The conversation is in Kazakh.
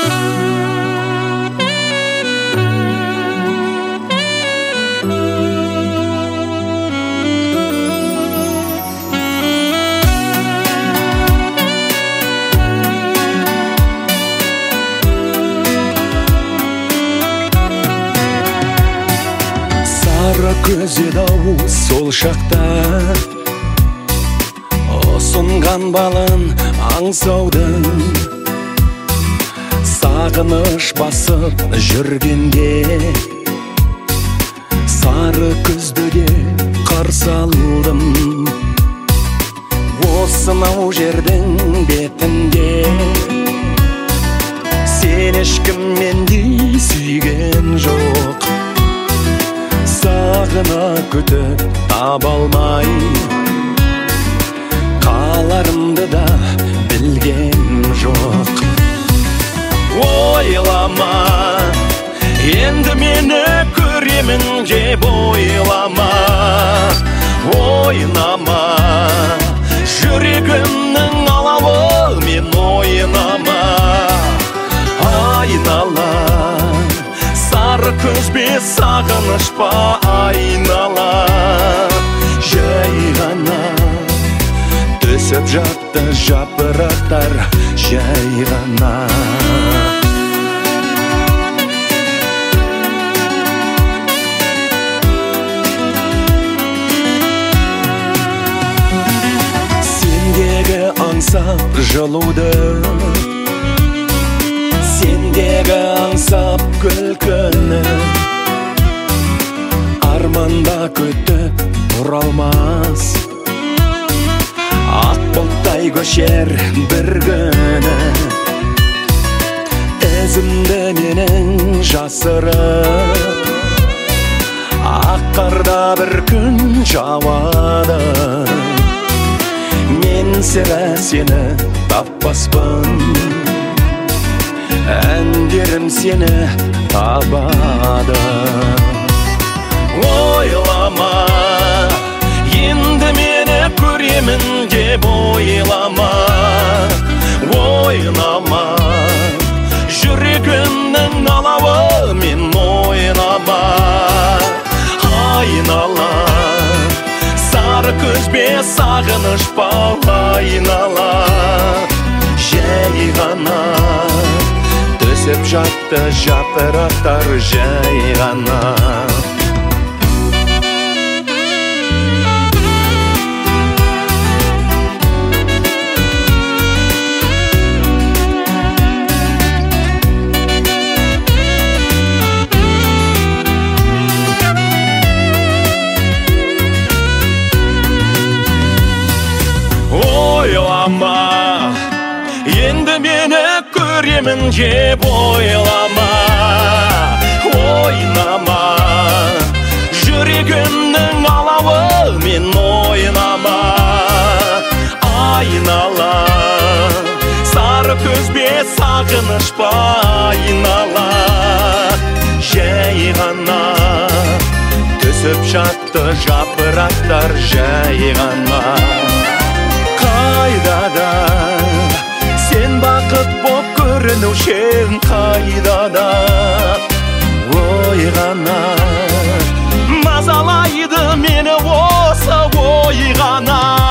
Сары көз еді-ау сол шақта, ұсынған балын аңсаудың. Сағыныш басып жүргенде, сары күзді де қарсы алдым. Осынау жердің бетінде сен ешкім мендей сүйген жоқ. Сағына күтіп таба алмай, қаларымды да білгем жоқ. Ойлама, енді мені көремін деп ойлама. Ойнама, жүрегімнің алауы мен ойнама. Айналам, сары көзбе сағыныш па айнала. Жай ғана түсіп жатты жапырақтар, жай ғана. Сендегі аңсап жылуды, сендегі аңсап күлкіні, арманда күтіп тұра алмас. Ақ бұлттай көшер бір күні, ізімді менің жасырып. Ақ қарда бір күн жауады, мен сірә сені таппаспын. Әндерім сені табады. Ойлама, енді мені көремін деп ойлама. Ойнама, жүрегімнің алауы мен ойнама. Айнала, сары көзбе сағыныш па айнала. Жай ғана түсіп жатты жапырақтар, жай ғана. Ойлама, енді мені көремін деп ойлама. Ойнама, жүрегімнің алауы мен ойнама. Айнала, сары көзбе сағыныш па айнала. Жай ғана түсіп жатты жапырақтар, жай ғана. Қайдада сен бақыт боп көрінушең, қайдада ой ғана. Мазалайды мені осы ой ғана.